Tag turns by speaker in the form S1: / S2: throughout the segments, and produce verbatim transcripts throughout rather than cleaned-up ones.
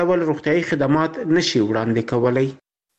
S1: ول روغتیایي خدمات نشي وړاندې کولای.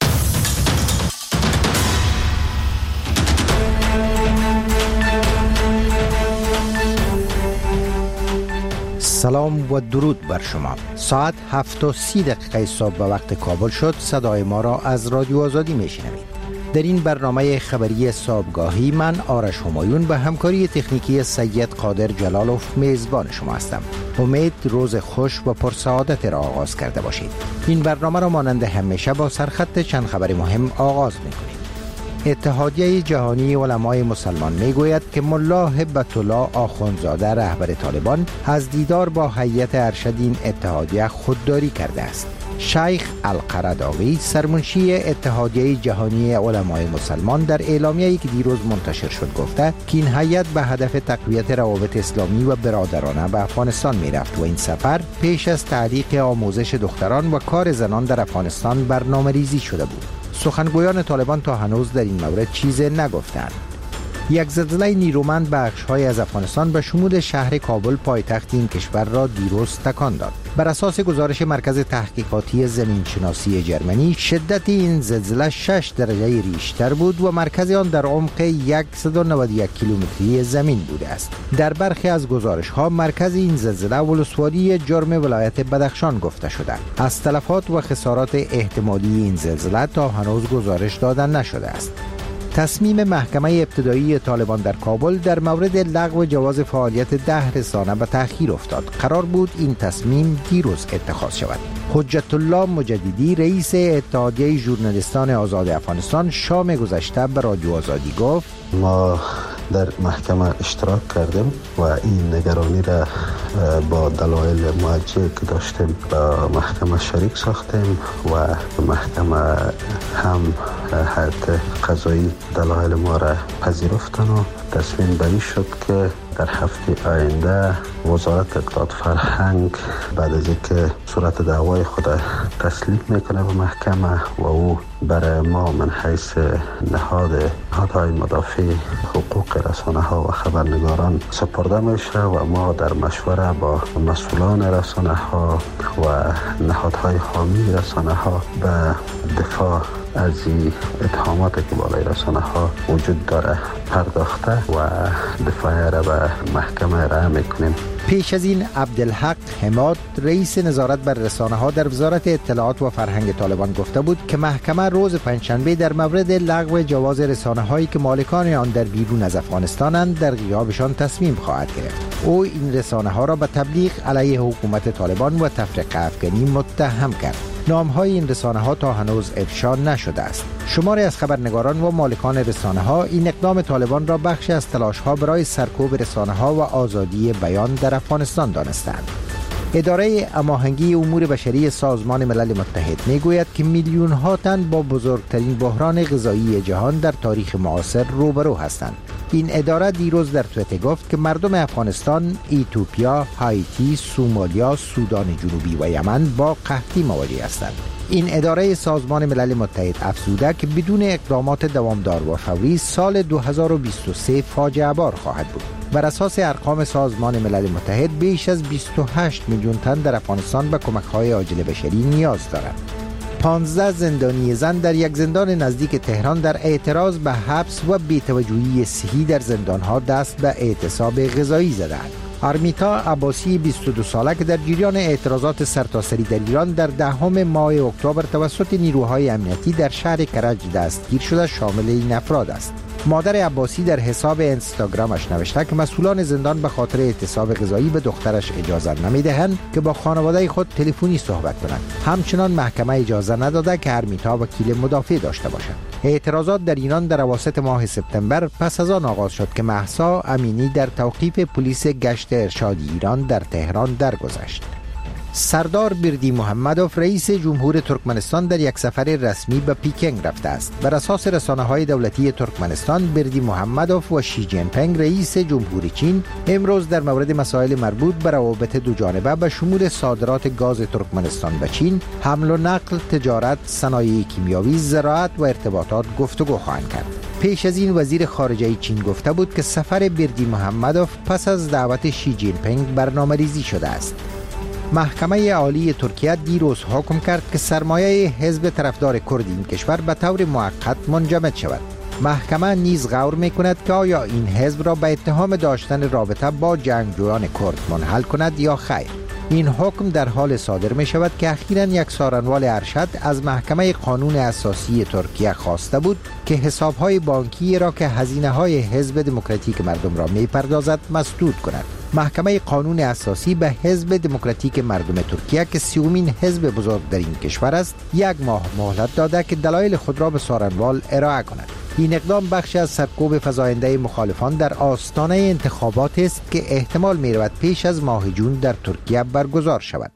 S2: سلام و درود بر شما. ساعت هفت و سی دقیقه صبح به وقت کابل شد. صدای ما را از رادیو آزادی میشنوید. در این برنامه خبری صبحگاهی من آرش همایون به همکاری تکنیکی سید قادر جلالوف میزبان شما هستم. امید روز خوش و پرسعادت را آغاز کرده باشید. این برنامه را مانند همیشه با سرخط چند خبر مهم آغاز میکنیم. اتحادیه جهانی علمای مسلمان میگوید که ملا هبت الله آخوندزاده رهبر طالبان از دیدار با هیئت ارشد این اتحادیه خودداری کرده است. شیخ القرداوی سرمنشی اتحادیه جهانی علمای مسلمان در اعلامیه‌ای که دیروز منتشر شد گفته که این هیئت به هدف تقویت روابط اسلامی و برادرانه به افغانستان میرفت و این سفر پیش از تعلیق آموزش دختران و کار زنان در افغانستان برنامه‌ریزی شده بود. سخنگویان طالبان تا هنوز در این مورد چیزی نگفتند. یک زلزله نیرومند بخش‌های از افغانستان به شمول شهر کابل پایتخت این کشور را دیروز تکان داد. بر اساس گزارش مرکز تحقیقاتی زمینشناسی جرمنی، شدت این زلزله شش درجه ریشتر بود و مرکز آن در عمق صد و نود و یک کیلومتری زمین بوده است. در برخی از گزارش‌ها مرکز این زلزله ولسوالی جرم ولایت بدخشان گفته شده. از تلفات و خسارات احتمالی این زلزله تا هنوز گزارش داده نشده است. تصمیم محکمه ابتدایی طالبان در کابل در مورد لغو جواز فعالیت ده رسانه به تأخیر افتاد. قرار بود این تصمیم دیروز اتخاذ شود. حجت الله مجددی رئیس اتحادیه ژورنالیستان آزاد افغانستان شام گذشته به رادیو آزادی گفت:
S3: ما در محکمه اشتراک کردیم و این نگرانی را با دلایل موجه که داشتیم با محکمه شریک ساختیم و محکمه هم هیئت قضایی دلایل ما را پذیرفتن و تصمیم بری شد که در هفته آینده وزارت اطلاعات فرهنگ بعد از اینکه صورت دعوای خود تسلیم میکنه به محکمه و او برای ما من حیث نهاد نهادهای مدافع حقوق رسانه ها و خبرنگاران سپرده میشه و ما در مشوره با مسئولان رسانه ها و نهادهای حامی رسانه ها به دفاع از این اتهامات که بالای رسانه ها وجود داره پرداخته و دفاع را به محکمه راه میکنیم.
S2: پیش از این عبدالحق حماد رئیس نظارت بر رسانه ها در وزارت اطلاعات و فرهنگ طالبان گفته بود که محکمه روز پنجشنبه در مورد لغو جواز رسانه هایی که مالکان آن در بیرون از افغانستانند در غیابشان تصمیم خواهد گرفت. او این رسانه ها را به تبلیغ علیه حکومت طالبان و تفرقه افغانی متهم کرد. نام‌های این رسانه ها تا هنوز افشا نشده است. شماری از خبرنگاران و مالکان رسانه ها این اقدام طالبان را بخشی از تلاش ها برای سرکوب رسانه ها و آزادی بیان در افغانستان دانستند. اداره هماهنگی امور بشری سازمان ملل متحد میگوید که میلیون ها تن با بزرگترین بحران غذایی جهان در تاریخ معاصر روبرو هستند. این اداره دیروز در توییتر گفت که مردم افغانستان، ایتوپیا، هایتی، سومالیا، سودان جنوبی و یمن با قحطی مواجه هستند. این اداره سازمان ملل متحد افزوده که بدون اقدامات دوامدار و فوری سال دو هزار و بیست و سه فاجعه بار خواهد بود. بر اساس ارقام سازمان ملل متحد بیش از بیست و هشت میلیون تن در افغانستان به کمک‌های عاجل بشری نیاز دارند. پانزده زندانی زن در یک زندان نزدیک تهران در اعتراض به حبس و بی‌توجهی صحی در زندان‌ها دست به اعتصاب غذایی زدند. آرمیتا عباسی بیست و دو ساله که در جریان اعتراضات سرتاسری در ایران در دهم ماه اکتبر توسط نیروهای امنیتی در شهر کرج دستگیر شده شامل این افراد است. مادر عباسی در حساب اینستاگرامش نوشته که مسئولان زندان به خاطر اعتصاب غذایی به دخترش اجازه نمیدهند که با خانواده خود تلفنی صحبت کنند. همچنان محکمه اجازه نداده که آرمیتا وکیل مدافع داشته باشد. اعتراضات در ایران در اواسط ماه سپتامبر پس از آن آغاز شد که مهسا امینی در توقیف پلیس گشت ارشادی ایران در تهران درگذشت. سردار بردی محمدوف رئیس جمهور ترکمنستان در یک سفر رسمی به پیکنگ رفته است. بر اساس رسانه‌های دولتی ترکمنستان، بردی محمدوف و شی جین پینگ رئیس جمهور چین امروز در مورد مسائل مربوط به روابط دو جانبه به شمول صادرات گاز ترکمنستان به چین، حمل و نقل، تجارت، صنایع کیمیاوی، زراعت و ارتباطات گفتگو خواهند کرد. پیش از این وزیر خارجه چین گفته بود که سفر بردی محمدوف پس از دعوت شی جین پینگ برنامه‌ریزی شده است. محکمه عالی ترکیه دیروز حکم کرد که سرمایه حزب طرفدار کرد این کشور به طور موقت منجمد شود. محکمه نیز غور می کند که آیا این حزب را به اتهام داشتن رابطه با جنگجویان کرد منحل کند یا خیر. این حکم در حال صادر می شود که اخیراً یک سارنوال ارشد از محکمه قانون اساسی ترکیه خواسته بود که حسابهای بانکی را که هزینه های حزب دموکراتیک مردم را می پردازد مسدود کند. محکمه قانون اساسی به حزب دموکراتیک مردم ترکیه که سیومین حزب بزرگ در این کشور است یک ماه مهلت داده که دلایل خود را به سارنوال ارائه کند. این اقدام بخشی از سرکوب فزاینده مخالفان در آستانه انتخابات است که احتمال می رود پیش از ماه جون در ترکیه برگزار شود.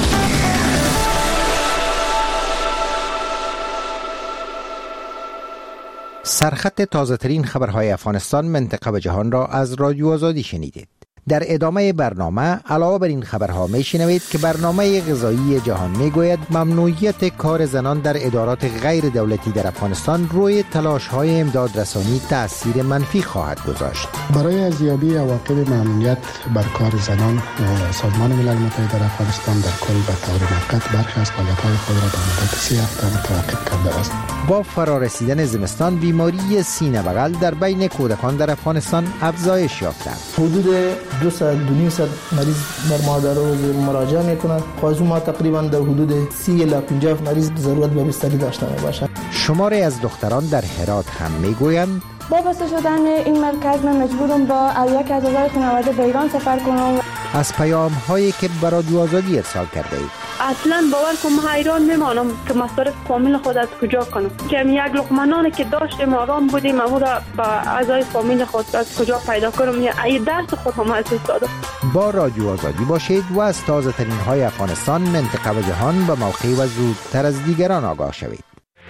S2: سرخط تازه ترین خبرهای افغانستان، منطقه و جهان را از رادیو آزادی شنیدید. در ادامه برنامه علاوه بر این خبرها می شنوید که برنامه غذایی جهان می گوید ممنوعیت کار زنان در ادارات غیر دولتی در افغانستان روی تلاش های امداد رسانی تأثیر منفی خواهد گذاشت.
S3: برای ارزیابی عواقب ممنوعیت بر کار زنان، سازمان ملل متحد در افغانستان در کل به طور موقت برخی از فعالیت‌های خود را به مدت سه هفته متوقف کرده است.
S2: با فرارسیدن زمستان، بیماری سینه بغل در بین کودکان در افغانستان افزایش یافته است.
S4: حدود دو سال دو نیم سال مریض بر مادر روز مراجعه میکنند. خواهد ما تقریبا در حدود سی الی پنجاه مریض ضرورت به بستری داشته باشند.
S2: شماری از دختران در هرات هم میگویند
S5: با بسته شدن این مرکز من مجبورم با یک از اعضای خانواده به ایران سفر کنم.
S2: از پیام هایی که برای رادیو آزادی ارسال کرده اید
S6: اصلا باور کنم حیران میمانم که مصارف کامل خود از کجا کنم، که یک لقمه نانی که داشتیم آرام بودیم اما را با اعضای فامیل خود از کجا پیدا کنم، یا ای درس خود هم از دادم.
S2: با رادیو آزادی باشید و از تازه ترین های افغانستان، منطقه و جهان به موقع و زودتر از دیگران آگاه شوید.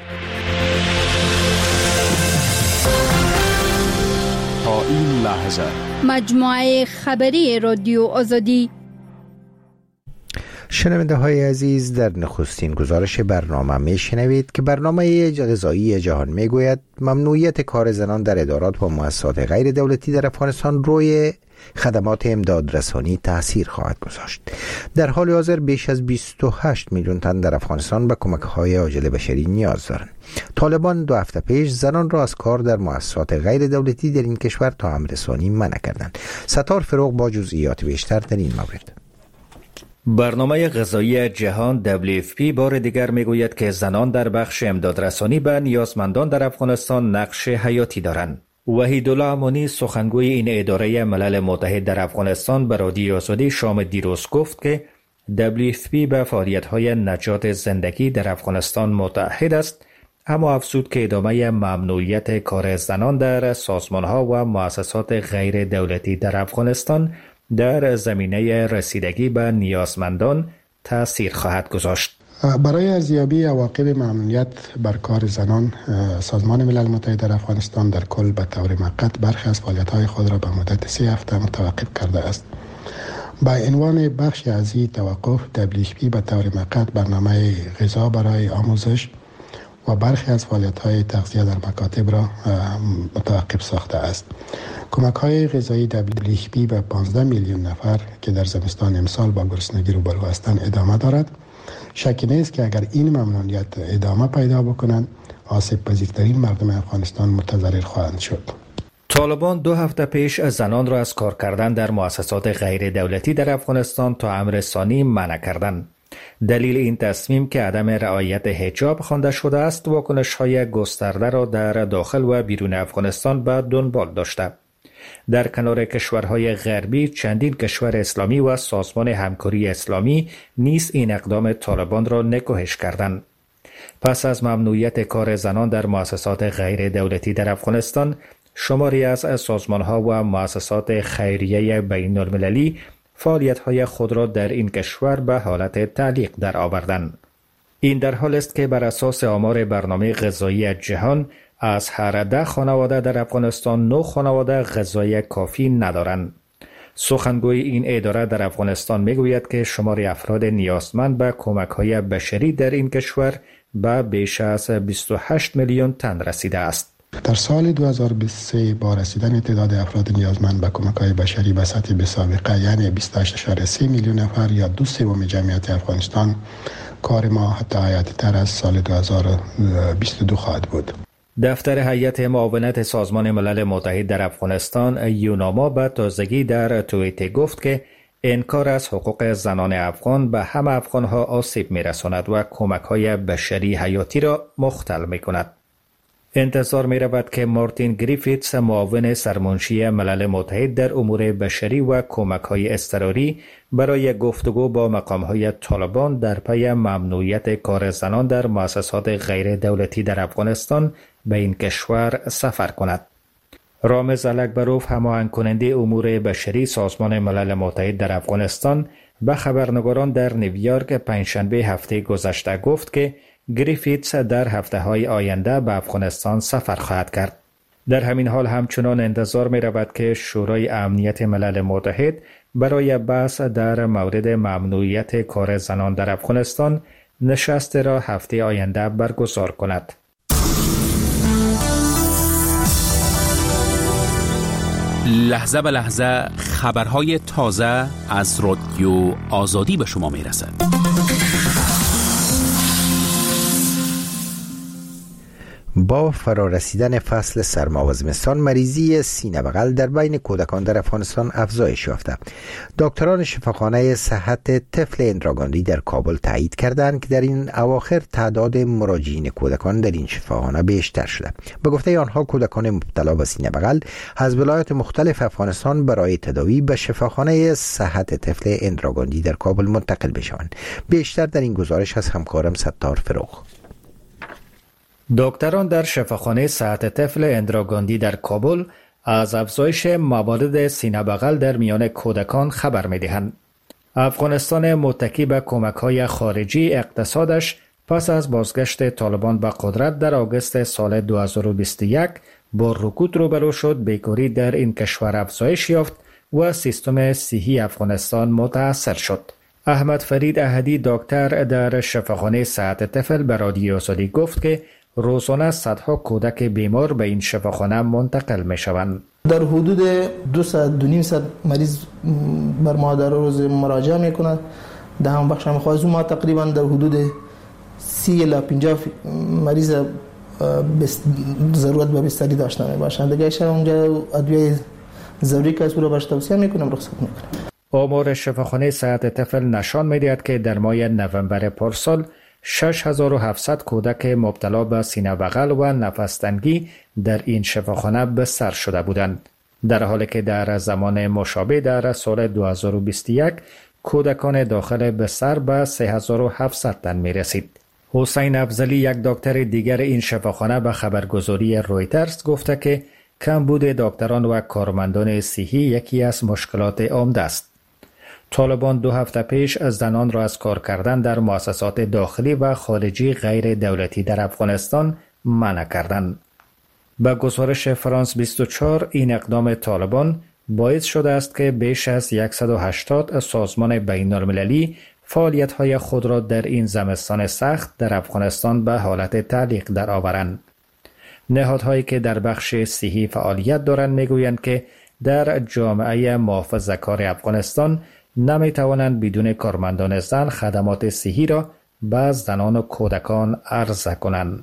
S7: تا این لحظه
S8: مجموعه خبری رادیو آزادی.
S2: شنونده های عزیز، در نخستین گزارش برنامه می شنوید که برنامه غذایی جهان می گوید ممنوعیت کار زنان در ادارات و مؤسسات غیر دولتی در افغانستان روی خدمات امداد رسانی تأثیر خواهد گذاشت. در حال حاضر بیش از بیست و هشت میلیون تن در افغانستان به کمک های عاجل بشری نیاز دارند. طالبان دو هفته پیش زنان را از کار در مؤسسات غیر دولتی در این کشور تا امر رسانی منع کردند. ستار فروغ با جزئیات بیشتر در این مورد.
S9: برنامه غذایی جهان دبلیو اف پی بار دیگر میگوید که زنان در بخش امدادرسانی به نیازمندان در افغانستان نقش حیاتی دارند. وحیدالله امانی، سخنگوی این اداره ملل متحد در افغانستان، به رادیو آزادی شام دیروز گفت که دبلیو اف پی به فعالیت‌های نجات زندگی در افغانستان متعهد است، اما افزود که ادامه ممنوعیت کار زنان در سازمان‌ها و مؤسسات غیر دولتی در افغانستان در زمینه رسیدگی به نیازمندان تأثیر خواهد گذاشت.
S3: برای ارزیابی عواقب ممنوعیت بر کار زنان، سازمان ملل متحد در افغانستان در کل به طور موقت برخی از فعالیت‌های خود را به مدت سه هفته متوقف کرده است. با عنوان بخشی از این توقف، دبلیو اف پی به طور موقت برنامه غذا برای آموزش و برخی از فعالیت‌های تغذیه در مکاتب را متوقف ساخته است. کمک‌های غذایی دبلیو اف پی به پانزده میلیون نفر که در زمستان امسال با گرسنگی روبرو هستند ادامه دارد. شکی نیست که اگر این ممنوعیت ادامه پیدا بکنند، آسیب پذیرترین مردم افغانستان متضرر خواهند شد.
S9: طالبان دو هفته پیش زنان را از کار کردن در مؤسسات غیر دولتی در افغانستان تا امر ثانی منع کردند. دلیل این تصمیم که عدم رعایت حجاب خوانده شده است، واکنش‌های گسترده را در داخل و بیرون افغانستان به دنبال داشته. در کنار کشورهای غربی، چندین کشور اسلامی و سازمان همکاری اسلامی نیز این اقدام طالبان را نکوهش کردند. پس از ممنوعیت کار زنان در مؤسسات غیر دولتی در افغانستان، شماری از سازمان‌ها و مؤسسات خیریه بین المللی فعالیت‌های خود را در این کشور به حالت تعلیق در آوردند. این در حال است که بر اساس آمار برنامه غذایی جهان، از هر ده خانواده در افغانستان نه خانواده غذای کافی ندارند. سخنگوی این اداره در افغانستان میگوید که شمار افراد نیازمند به کمک‌های بشری در این کشور به بیش از بیست و هشت میلیون تن رسیده است.
S10: در سال دو هزار و بیست و سه با رسیدن تعداد افراد نیازمند به کمک‌های بشری به سطح بی‌سابقه یعنی بیست و هشت ممیز سه میلیون نفر یا دو سوم جمعیت افغانستان، کار ما حتی حیاتی تر از سال دو هزار و بیست و دو خواهد بود.
S9: دفتر هیئت معاونت سازمان ملل متحد در افغانستان یوناما به تازگی در توییت گفت که انکار از حقوق زنان افغان به همه افغانها آسیب می‌رساند و کمک‌های بشری حیاتی را مختل می‌کند. انتظار می‌رود که مارتین گریفیتس، معاون سرمنشی ملل متحد در امور بشری و کمک‌های اضطراری، برای گفتگو با مقام‌های طالبان در پی ممنوعیت کار زنان در مؤسسات غیر دولتی در افغانستان به این کشور سفر کند. رامز الکبروف، هماهنگ کننده امور بشری سازمان ملل متحد در افغانستان، به خبرنگاران در نیویورک پنجشنبه هفته گذشته گفت که گریفیتس در هفته‌های آینده به افغانستان سفر خواهد کرد. در همین حال همچنان انتظار می رود که شورای امنیت ملل متحد برای بحث در مورد ممنوعیت کار زنان در افغانستان نشست را هفته آینده برگزار کند.
S11: لحظه به لحظه خبرهای تازه از رادیو آزادی به شما می رسد.
S2: با فرارسیدن فصل سرما و زمستان، مریضی سینه بغل در بین کودکان در افغانستان افزایش یافته. دکتران شفاخانه صحت طفل اندراگاندی در کابل تایید کردند که در این اواخر تعداد مراجعین کودکان در این شفاخانه بیشتر شده. به گفته آنها، کودکان مبتلا به سینه بغل از ولایات مختلف افغانستان برای تداوی به شفاخانه صحت طفل اندراگاندی در کابل منتقل بشوند. بیشتر در این گزارش از همکارم ستار فروغ.
S9: دکتران در شفاخانه صحت طفل اندراگاندی در کابل از افزایش موارد سینه بغل در میان کودکان خبر می‌دهند. افغانستان متکی به کمک‌های خارجی اقتصادش پس از بازگشت طالبان به قدرت در آگوست سال دو هزار و بیست و یک با رکود روبرو شد. بیکاری در این کشور افزایش یافت و سیستم صحی افغانستان متاثر شد. احمد فرید احدی، دکتر در شفاخانه صحت طفل، به رادیو آزادی گفت که روزانه صدها کودک بیمار به این شفاخانه منتقل می شوند.
S4: در حدود دویست تا دویست مریض بر ما در روز مراجعه می کنند. در هم بخش هم خواهد ما تقریبا در حدود سی الی پنجاه مریض ضرورت به بستری داشته می باشند. دیگه شب اونجا ادویه ضروری که از او را برش توصیه می کنم رخصت می کنم.
S9: آمار شفاخانه صحت طفل نشان می دهد که در ماه نوامبر پارسال شش هزار و هفتصد کودک مبتلا به سینه بغل و نفس تنگی در این شفاخانه به سر شده بودند، در حالی که در زمان مشابه در سال دو هزار و بیست و یک کودکان داخل به سر به سه هزار و هفتصد تن می رسید. حسین افضلی، یک دکتر دیگر این شفاخانه، به خبرگزاری رویترز گفته که کمبود دکتران و کارمندان صحی یکی از مشکلات عمده است. طالبان دو هفته پیش از زنان را از کار کردن در مؤسسات داخلی و خارجی غیر دولتی در افغانستان منع کردند. با گزارش فرانس بیست و چهار، این اقدام طالبان باعث شده است که بیش از صد و هشتاد سازمان بین المللی فعالیت‌های خود را در این زمستان سخت در افغانستان به حالت تعلیق درآورند. نهادهایی که در بخش صحی فعالیت دارند میگویند که در جامعه محافظه‌کار افغانستان نمی توانند بدون کارمندان زن خدمات صحی را به زنان و کودکان عرضه کنند.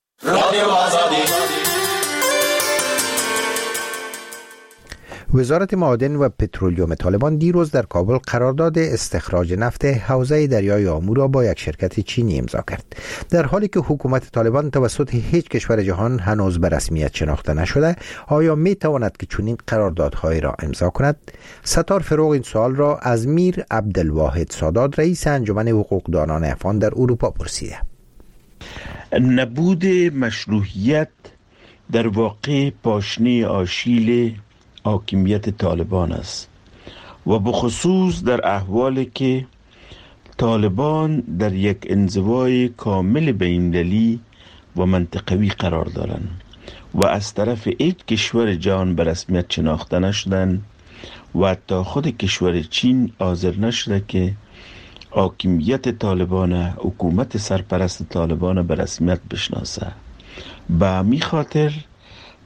S2: وزارت معادن و پترولیوم طالبان دیروز در کابل قرارداد استخراج نفت حوزه دریای آمو را با یک شرکت چینی امضا کرد. در حالی که حکومت طالبان توسط هیچ کشور جهان هنوز به رسمیت شناخته نشده، آیا می تواند که چنین قراردادهایی را امضا کند؟ ستار فروغ این سوال را از میر عبدالواحد سادات، رئیس انجمن حقوقدانان افغان در اروپا پرسیده.
S1: نبود مشروعیت در واقع پاشنه آشیل حاکمیت طالبان است و بخصوص در احوالی که طالبان در یک انزوای کامل بین‌المللی و منطقوی قرار دارند و از طرف یک کشور جهان به رسمیت شناخته نشدند و حتی خود کشور چین حاضر نشده که حاکمیت طالبان، حکومت سرپرست طالبان به رسمیت بشناسه. به همین خاطر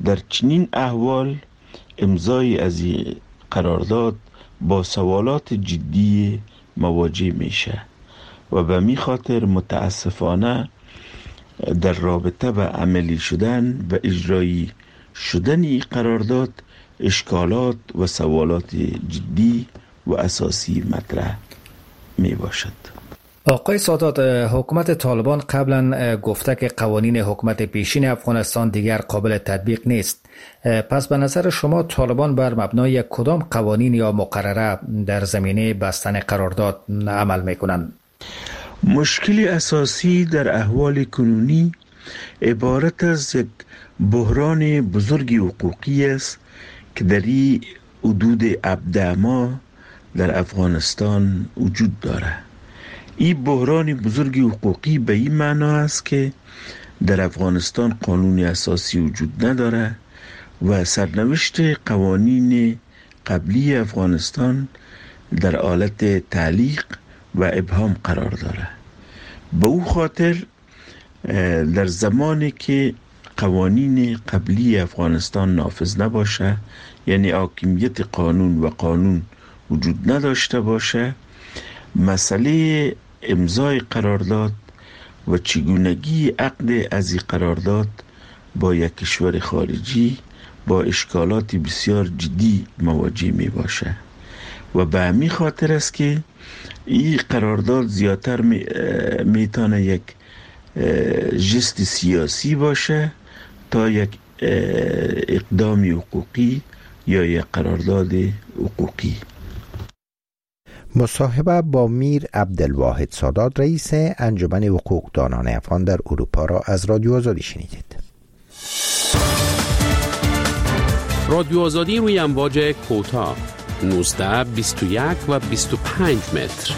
S1: در چنین احوال امضای از این قرارداد با سوالات جدی مواجه میشه و به می خاطر متاسفانه در رابطه به عملی شدن و اجرایی شدن این قرارداد اشکالات و سوالات جدی و اساسی مطرح می باشد.
S9: آقای سادات، حکومت طالبان قبلا گفته که قوانین حکومت پیشین افغانستان دیگر قابل تطبیق نیست. پس به نظر شما طالبان بر مبنای کدام قوانین یا مقرره در زمینه بستن قرارداد عمل میکنند؟
S1: مشکل اساسی در احوال کنونی عبارت از یک بحران بزرگ حقوقی است که در این حدود هفده ماه در افغانستان وجود دارد. این بحران بزرگ حقوقی به این معنا است که در افغانستان قانون اساسی وجود نداره و سرنوشت قوانین قبلی افغانستان در حالت تعلیق و ابهام قرار داره. به او خاطر در زمانی که قوانین قبلی افغانستان نافذ نباشه، یعنی حاکمیت قانون و قانون وجود نداشته باشه، مسئله امضای قرارداد و چگونگی عقد از این قرارداد با یک کشور خارجی با اشکالات بسیار جدی مواجه می باشه و به همین خاطر است که این قرارداد زیادتر می میتونه یک جست سیاسی باشه تا یک اقدام حقوقی یا یک قرارداد حقوقی.
S2: مصاحبه با میر عبدالواحد سادات، رئیس انجمن حقوقدانان افغان در اروپا را از رادیو آزادی شنیدید.
S11: رادیو آزادی روی امواج کوتاه نوزده، بیست و یک و بیست و پنج متر.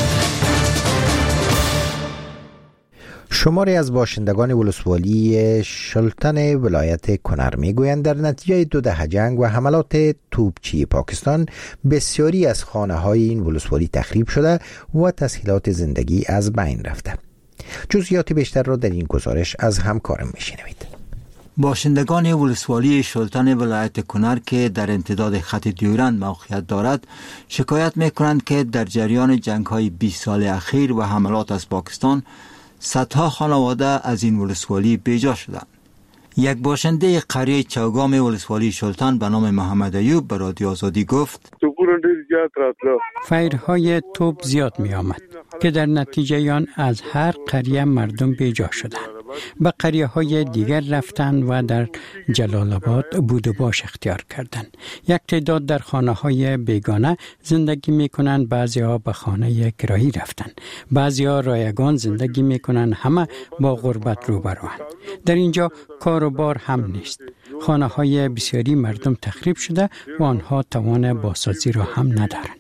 S2: شماری از باشندگان ولسوالی شلتن ولایت کنر میگویند در نتیجه دو دهه جنگ و حملات توپچی پاکستان بسیاری از خانه های این ولسوالی تخریب شده و تسهیلات زندگی از بین رفته. جزئیات بیشتر را در این گزارش از همکارم میشنوید.
S12: باشندگان ولسوالی شلتن ولایت کنر که در امتداد خط دیورند موقعیت دارد شکایت میکنند که در جریان جنگ های بیست سال اخیر و حملات از پاکستان صدها خانواده از این ولسوالی بیجا شدند. یک باشنده قریه چوگام ولسوالی شلتن به نام محمد ایوب به رادیو آزادی گفت
S13: فیرهای توپ زیاد می آمد که در نتیجه آن از هر قریه مردم بیجا شدند. به قریه های دیگر رفتند و در جلال آباد بود و باش اختیار کردند. یک تعداد در خانه های بیگانه زندگی می کنند، بعضی ها به خانه کرایی رفتند، بعضی ها رایگان زندگی می کنند، همه با غربت روبروند. در اینجا کار و بار هم نیست. خانه های بسیاری مردم تخریب شده و آنها توان بازسازی را هم ندارند.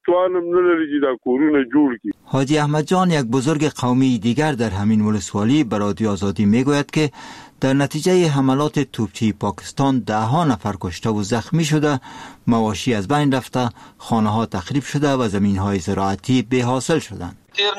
S12: حاجی احمد جان، یک بزرگ قومی دیگر در همین ولسوالی به رادیو آزادی میگوید که در نتیجه حملات توپچی پاکستان ده ها نفر کشته و زخمی شده، مواشی از بین رفته، خانه ها تخریب شده و زمین های زراعتی بی حاصل شدند.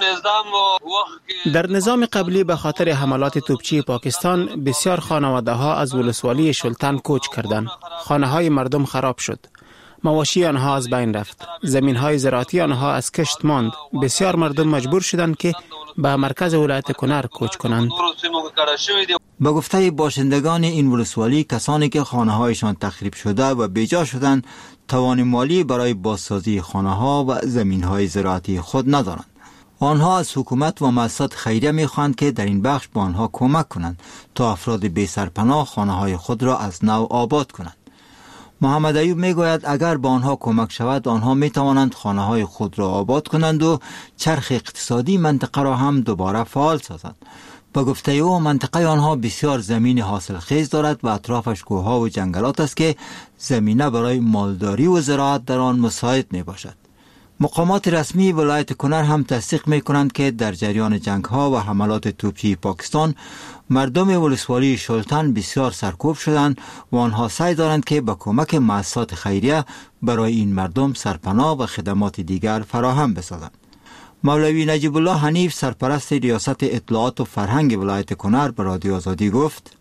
S14: در نظام قبلی به خاطر حملات توپچی پاکستان بسیار خانواده ها از ولسوالی شلتن کوچ کردند. خانه های مردم خراب شد، مواشی آنها از بین رفت، زمین های زراعتی آنها از کشت ماند. بسیار مردم مجبور شدند که به مرکز ولایت کنر کوچ کنند.
S12: به گفته باشندگان این ولسوالی، کسانی که خانه هایشان تخریب شده و بیجا شدند توان مالی برای بازسازی خانه ها و زمین های زراعتی خود ندارند. آنها از حکومت و مؤسسات خیریه می‌خواهند که در این بخش با آنها کمک کنند تا افراد بی سرپناه خانه‌های خود را از نو آباد کنند. محمد ایوب میگوید اگر با آنها کمک شود آنها میتوانند خانه‌های خود را آباد کنند و چرخ اقتصادی منطقه را هم دوباره فعال سازند. با گفته او منطقه آنها بسیار زمین حاصلخیز دارد و اطرافش کوه‌ها و جنگلات است که زمینه برای مالداری و زراعت در آن مساعد میباشد. مقامات رسمی ولایت کنر هم تصدیق می کنند که در جریان جنگ ها و حملات توپچی پاکستان مردم ولسوالی شلتن بسیار سرکوب شدند و آنها سعی دارند که با کمک مؤسسات خیریه برای این مردم سرپناه و خدمات دیگر فراهم بسازند. مولوی نجیب الله حنیف سرپرست ریاست اطلاعات و فرهنگ ولایت کنر به رادیو آزادی گفت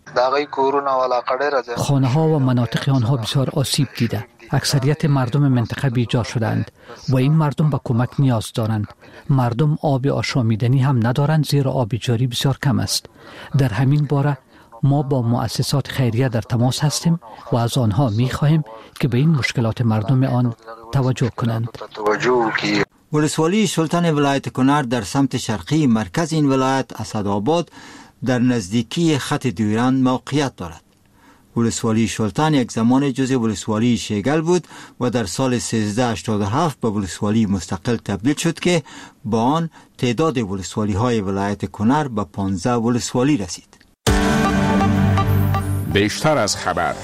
S15: خانه ها و مناطق آنها بسیار آسیب دیده. اکثریت مردم منطقه بیجا شدند و این مردم به کمک نیاز دارند. مردم آب آشامیدنی هم ندارند زیرا آب جاری بسیار کم است. در همین باره ما با مؤسسات خیریه در تماس هستیم و از آنها می خواهیم که به این مشکلات مردم آن توجه کنند.
S12: ولسوالی سلطان ولایت کنر در سمت شرقی مرکز این ولایت اسدآباد در نزدیکی خط دویران موقعیت دارد. ولسوالی سلطان یک زمان جزء ولسوالی شیگل بود و در سال سیزده هشتاد و هفت به ولسوالی مستقل تبدیل شد که با آن تعداد ولسوالی های ولایت کنر به پانزده ولسوالی رسید.
S7: بیشتر از خبر.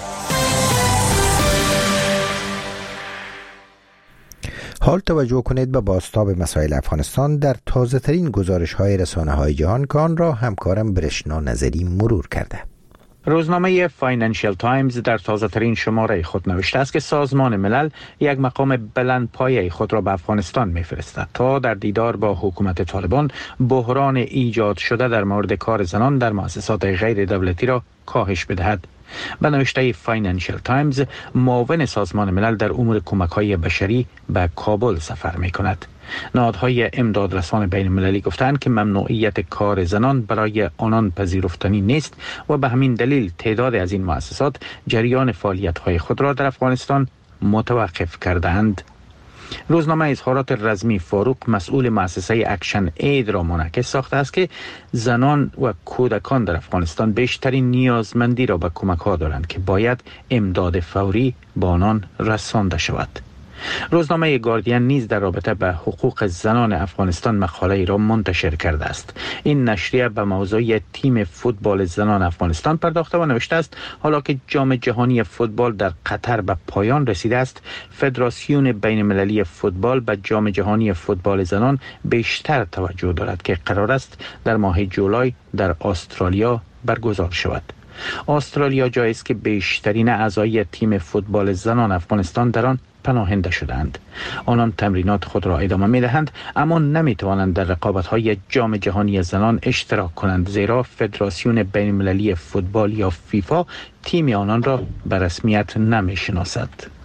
S2: حال توجه کنید به بازتاب مسائل افغانستان در تازه ترین گزارش های رسانه های جهان که آن را همکارم برشنا نظری مرور کرده.
S16: روزنامه فاینانشل تایمز در تازه ترین شماره خود نوشته است که سازمان ملل یک مقام بلند پایه خود را به افغانستان می‌فرستد تا در دیدار با حکومت طالبان بحران ایجاد شده در مورد کار زنان در مؤسسات غیر دولتی را کاهش بدهد. به نوشته فاینانشل تایمز، معاون سازمان ملل در امور کمک‌های بشری به کابل سفر می‌کند. نهادهای امدادرسان بین المللی گفتند که ممنوعیت کار زنان برای آنان پذیرفتنی نیست و به همین دلیل تعداد از این مؤسسات جریان فعالیت‌های خود را در افغانستان متوقف کردند. روزنامه اظهارات رزمی فاروق مسئول مؤسسه اکشن اید را منعکس ساخته است که زنان و کودکان در افغانستان بیشترین نیازمندی را به کمک‌ها دارند که باید امداد فوری به آنان رسانده شود. روزنامه گاردین نیز در رابطه به حقوق زنان افغانستان مقاله را منتشر کرده است. این نشریه به موضوع تیم فوتبال زنان افغانستان پرداخته و نوشته است حالا که جام جهانی فوتبال در قطر به پایان رسیده است، فدراسیون بین المللی فوتبال به جام جهانی فوتبال زنان بیشتر توجه دارد که قرار است در ماه جولای در استرالیا برگزار شود. استرالیا جایی است که بیشترین اعضای تیم فوتبال زنان افغانستان در آن پناهنده شدند. آنان تمرینات خود را ادامه می دهند اما نمی توانند در رقابت‌های جام جهانی زنان اشتراک کنند زیرا فدراسیون بین المللی فوتبال یا فیفا تیم آنان را به رسمیت نمی شناسد.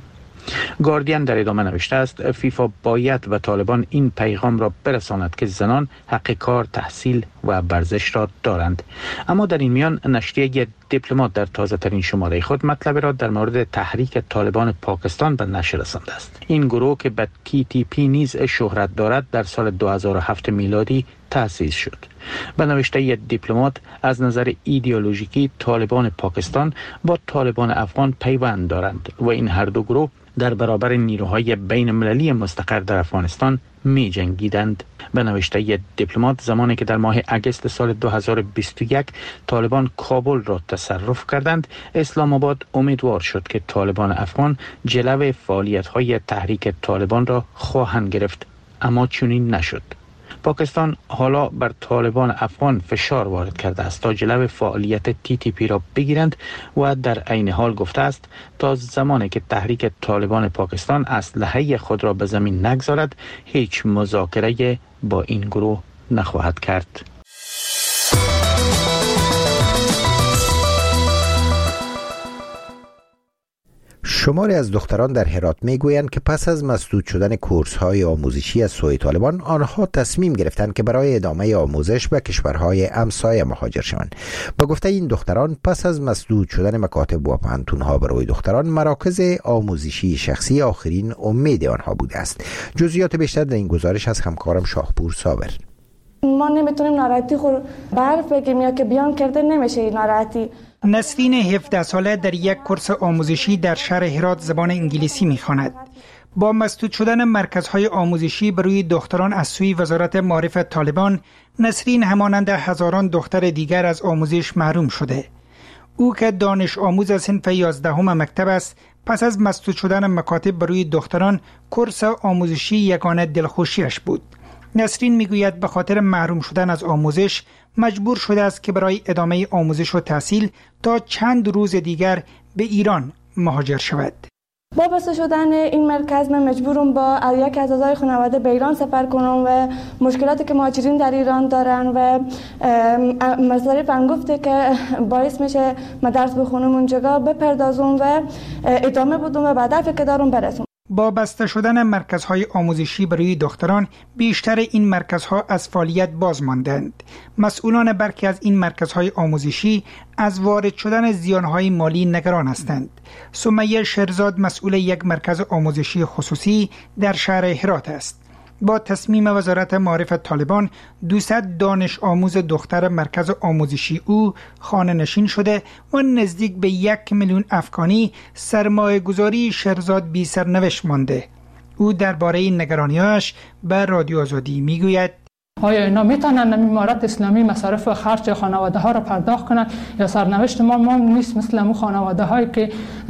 S16: گاردین در ادامه نوشته است فیفا باید و طالبان این پیغام را برساند که زنان حق کار، تحصیل و ورزش را دارند. اما در این میان نشریه دیپلمات در تازه ترین شماره خود مطلب را در مورد تحریک طالبان پاکستان به نشر رسانده است. این گروه که به تی تی پی نیز شهرت دارد در سال دو هزار و هفت میلادی تأسیس شد. به نوشته دیپلمات از نظر ایدئولوژیکی طالبان پاکستان با طالبان افغان پیوند دارند و این هر دو گروه در برابر نیروهای بین المللی مستقر در افغانستان می جنگیدند. به نوشته دیپلمات زمانی که در ماه اگست سال دو هزار و بیست و یک طالبان کابل را تصرف کردند، اسلام آباد امیدوار شد که طالبان افغان جلو فعالیت‌های تحریک طالبان را خواهند گرفت، اما چنین نشد. پاکستان حالا بر طالبان افغان فشار وارد کرده است تا جلو فعالیت تی تی پی را بگیرند و در عین حال گفته است تا زمانی که تحریک طالبان پاکستان اسلحه خود را به زمین نگذارد هیچ مذاکره با این گروه نخواهد کرد.
S2: شماری از دختران در هرات میگویند که پس از مسدود شدن کورس‌های آموزشی از سوی طالبان آنها تصمیم گرفتند که برای ادامه آموزش به کشورهای همسایه مهاجر شوند. با گفته این دختران پس از مسدود شدن مکاتب و پانتون‌ها برای دختران مراکز آموزشی شخصی آخرین امید آنها بوده است. جزئیات بیشتر در این گزارش از همکارم شاهپور صابر.
S5: ما نمیتونیم ناراحتی خود برف بگیم یا که بیان کرده نمیشه ناراحتی.
S17: نسرین هفده ساله در یک کورس آموزشی در شهر هرات زبان انگلیسی میخواند. با مسدود شدن مرکزهای آموزشی برای دختران از سوی وزارت معارف طالبان، نسرین همانند هزاران دختر دیگر از آموزش محروم شده. او که دانش آموز صنف یازدهم مکتب است، پس از مسدود شدن مکاتب برای دختران کورس آموزشی یگانه دلخوشیش بود. نسرین میگوید به خاطر محروم شدن از آموزش مجبور شده است که برای ادامه آموزش و تحصیل تا چند روز دیگر به ایران مهاجر شود.
S5: با بسته شدن این مرکز من مجبورم با یک از اعضای خانواده به ایران سفر کنم و مشکلاتی که مهاجرین در ایران دارن و مصارف انگفته که باعث میشه من درس بخونم اونجا بپردازم و ادامه بدم و بعد هدفی که دارم برسم.
S17: با بسته شدن مرکزهای آموزشی برای دختران بیشتر این مرکزها از فعالیت باز ماندند. مسئولان برخی از این مرکزهای آموزشی از وارد شدن زیانهای مالی نگران هستند. سمیه شرزاد مسئول یک مرکز آموزشی خصوصی در شهر هرات است. با تصمیم وزارت معارف طالبان دویست دانش آموز دختر مرکز آموزشی او خانه نشین شده و نزدیک به یک میلیون افغانی سرمایه گذاری شرزاد بی سرنوشت مانده. او درباره این نگرانیاش به رادیو آزادی میگوید
S18: آیا اینا میتونن امارت اسلامی مصارف و خرج خانواده ها را پرداخت کنند یا سرنوشت ما ما نیست مثل امو خانواده هایی که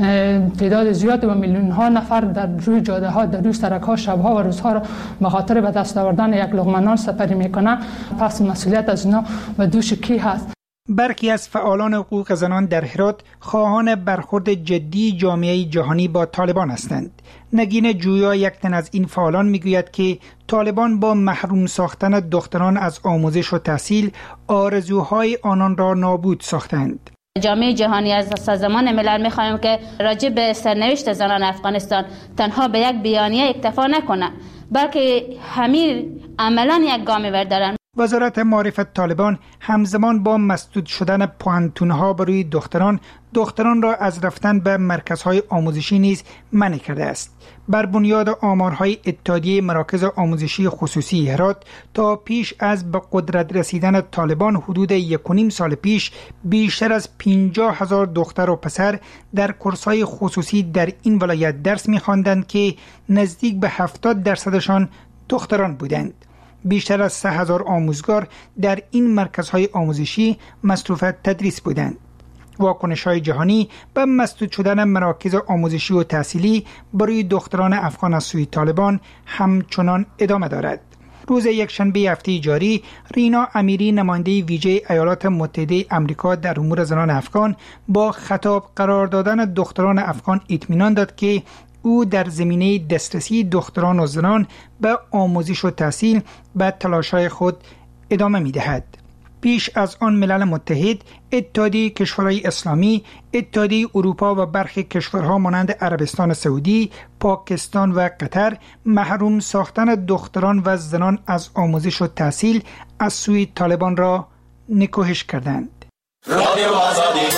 S18: تعداد زیادی و میلیون ها نفر در روی جاده ها در روی سرک ها شب ها و روزها را به خاطر به دست آوردن یک لقمه نان سپری میکنن. پس مسئولیت از اینا به دوش کی هست؟
S17: برخی از فعالان حقوق زنان در هرات خواهان برخورد جدی جامعه جهانی با طالبان هستند. نگین جویا یک تن از این فعالان میگوید که طالبان با محروم ساختن دختران از آموزش و تحصیل آرزوهای آنان را نابود ساختند.
S19: جامعه جهانی از سازمان ملل می‌خواهیم که راجع به سرنوشت زنان افغانستان تنها به یک بیانیه اکتفا نکنه، بلکه همین عملاً یک گام بردارن.
S17: وزارت معارف طالبان همزمان با مسدود شدن پوهنتون‌ها برای دختران دختران را از رفتن به مرکزهای آموزشی نیز منع کرده است. بر بنیاد آمارهای اتحادیه مراکز آموزشی خصوصی هرات تا پیش از به قدرت رسیدن طالبان حدود یک و نیم سال پیش بیشتر از پنجاه هزار دختر و پسر در کورس‌های خصوصی در این ولایت درس می‌خواندند که نزدیک به هفتاد درصدشان دختران بودند. بیشتر از سه هزار آموزگار در این مرکزهای آموزشی مصروف تدریس بودند. واکنش‌های جهانی به مسدود شدن مراکز آموزشی و تحصیلی برای دختران افغان از سوی طالبان همچنان ادامه دارد. روز یکشنبه هفته جاری رینا امیری نماینده ویژه ایالات متحده آمریکا در امور زنان افغان با خطاب قرار دادن دختران افغان اطمینان داد که او در زمینه دسترسی دختران و زنان به آموزش و تحصیل به تلاش‌های خود ادامه می‌دهد. پیش از آن ملل متحد، اتحادیه کشورهای اسلامی، اتحادیه اروپا و برخی کشورها مانند عربستان سعودی، پاکستان و قطر محروم ساختن دختران و زنان از آموزش و تحصیل از سوی طالبان را نکوهش کردند. رادیو آزادی.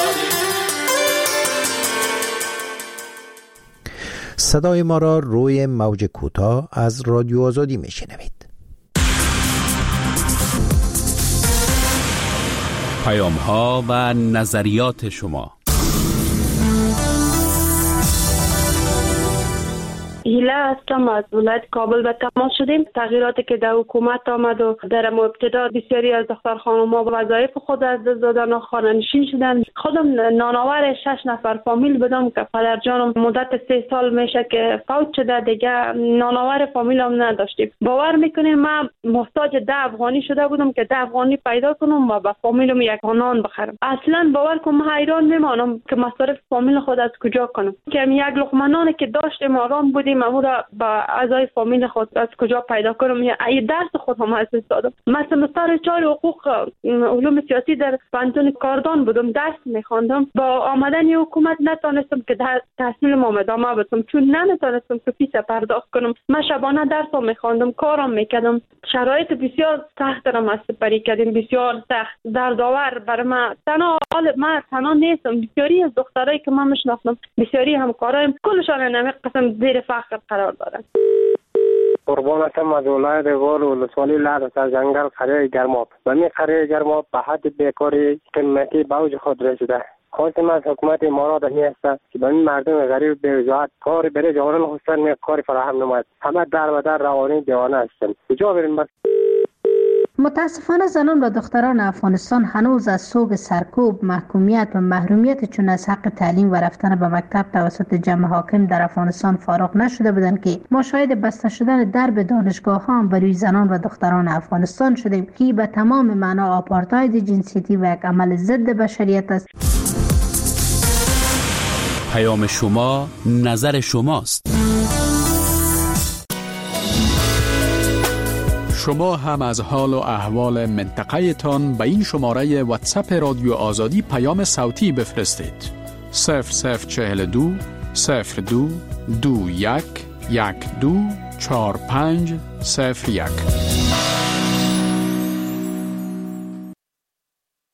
S2: صدای ما را روی موج کوتاه از رادیو آزادی میشنوید.
S11: پیام ها و نظریات شما.
S6: هیله هستم، از ولایت کابل به تماس شدیم. تغییراتی که در حکومت آمد و در ابتدا بسیاری از دختر خانم‌ها وظایف خود از دست دادن و خانه‌نشین شدن. خودم نانآور شش نفر فامیل بودم که پدر جانم مدت سه سال میشه که فوت شده، دیگه نانآور فامیلم نداشتیم. باور میکنیم من محتاج ده افغانی شده بودم که ده افغانی پیدا کنم و به فامیلم یک نان بخرم. اصلا باور کن من حیران میمانم که مصارف فامیل خود از کجا کنم، که یک لقمه نانی که داشتیم آرام بودیم من را با اعضای فامیل خود از کجا پیدا کنم. ای درس خود هم از دست دادم. مثلا مستر چهار حقوق علوم سیاسی در پانتون کاردان بودم، درس میخواندم. با آمدن حکومت نتونستم که تحصیلم ادامه بدم، چون نمیتونستم که فیس پرداخت کنم. من شبانه درس میخواندم، کارم میکردم. شرایط بسیار سخت را ما سپری کردیم، بسیار سخت دردآور برای من. تنها حال من تنها نیستم، بسیاری از دخترایی که من میشناسم، بسیاری همکارایم، کلشان نمی قسم زیر فقر قرار دارن.
S20: قربانتم از ولایت غور ولسوالی لحظه از جنگل قریه گرماب و می قریه گرماب به حد بیکاری قیمتی به اوج خود رسیده. خواستم از حکومت امارات می است که به این مردم غریب بی‌وجاهت کار برای جوانان خودشان می کاری فراهم نماید. همه در و در روانی دیوانه هستند. کجا بریم بس؟
S21: متاسفانه زنان و دختران افغانستان هنوز از سوگ سرکوب، محکومیت و محرومیت چون از حق تعلیم و رفتن به مکتب توسط جمع حاکم در افغانستان فارغ نشده بودند که ما شاهد بسته شدن درب دانشگاه ها برای زنان و دختران افغانستان شدیم که به تمام معنا آپارتاید جنسیتی و یک عمل ضد بشریت است.
S11: پیام شما نظر شماست.
S7: شما هم از حال و احوال منطقه تان به این شماره واتساپ رادیو آزادی پیام صوتی بفرستید. صفر صفر چهل دو صفر دو دو یک یک دو چهار پنج صفر یک.